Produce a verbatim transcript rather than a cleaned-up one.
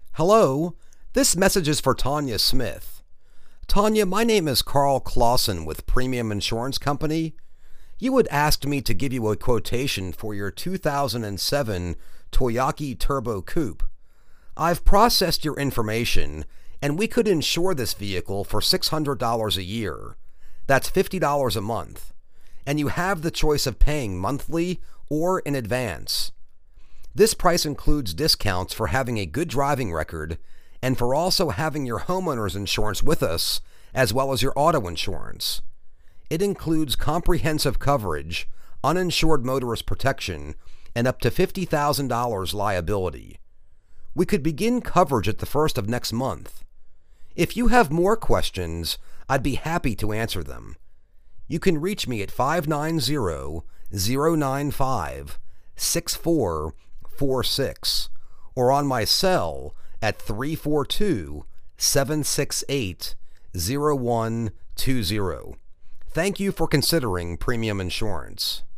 Hello, this message is for Tanya Smith. Tanya, my name is Carl Clausen with Premium Insurance Company. You had asked me to give you a quotation for your two thousand seven Toyota Turbo Coupe. I've processed your information, and we could insure this vehicle for six hundred dollars a year. That's fifty dollars a month. And you have the choice of paying monthly or in advance. This price includes discounts for having a good driving record and for also having your homeowner's insurance with us, as well as your auto insurance. It includes comprehensive coverage, uninsured motorist protection, and up to fifty thousand dollars liability. We could begin coverage at the first of next month. If you have more questions, I'd be happy to answer them. You can reach me at five nine zero, zero nine five, six four four six or on my cell at three four two, seven six eight, zero one two zero. Thank you for considering premium insurance.